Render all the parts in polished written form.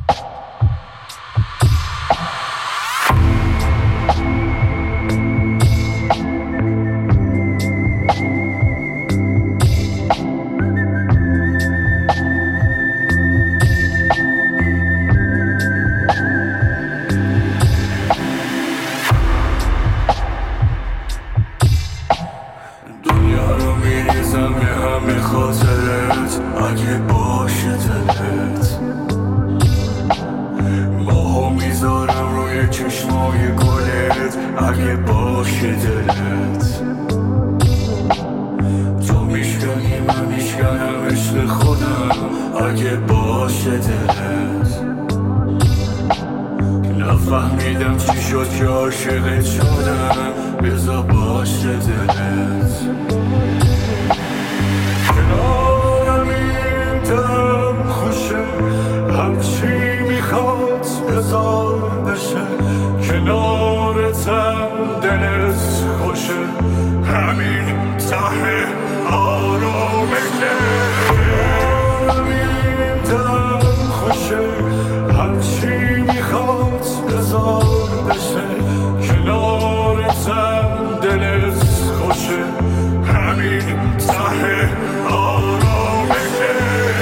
همه خاطرت اگه باشه دلت، ماها میذارم روی چشمای گلت اگه باشه دلت. تو میشکنی من میشکنم عشق خودم اگه باشه دلت. نفهمیدم چی شد که عاشقت شدم، بذار باشه دلت. کنارم این دلم خوشه، هرچی میخواد بذار بشه. کنارتم دلت خوشه، همین ته آرامشه. کنارم این دلم خوشه، هرچی میخواد بذار بشه. کنارتم دلت خوشه، همین ته آرامشه.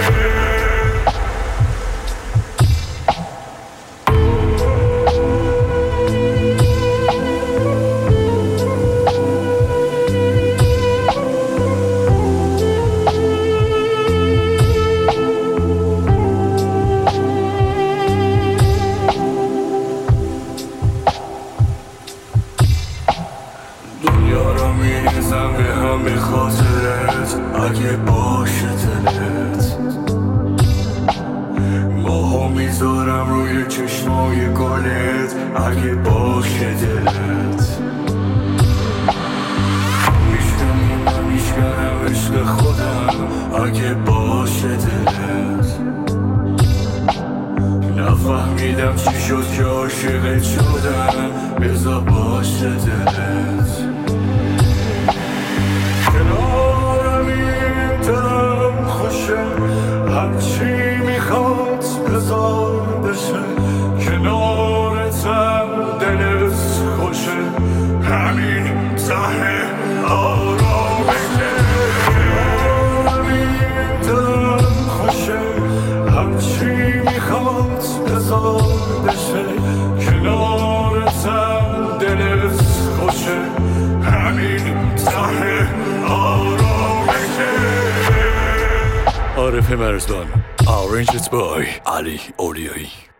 دنیا رو میریزم به همه خاطرت اگه باشه دلت. ماها میذارم روی چشمای گلت اگه باشه دلت. میشکنی من میشکنم عشق خودم اگه باشه دلت. نفهمیدم چی شد که عاشقت شدم، بذار باشه دلت. کنارم این دلم خوشه، هرچی میخواد بذار بشه. کنارتم دلت خوشه، همین ته آرامشه. کنارم این دلم خوشه، هرچی میخواد بذار بشه. کنارتم دلت خوشه، همین ته آرامشه. عارف مرزبان Arranged by علی اولیایی.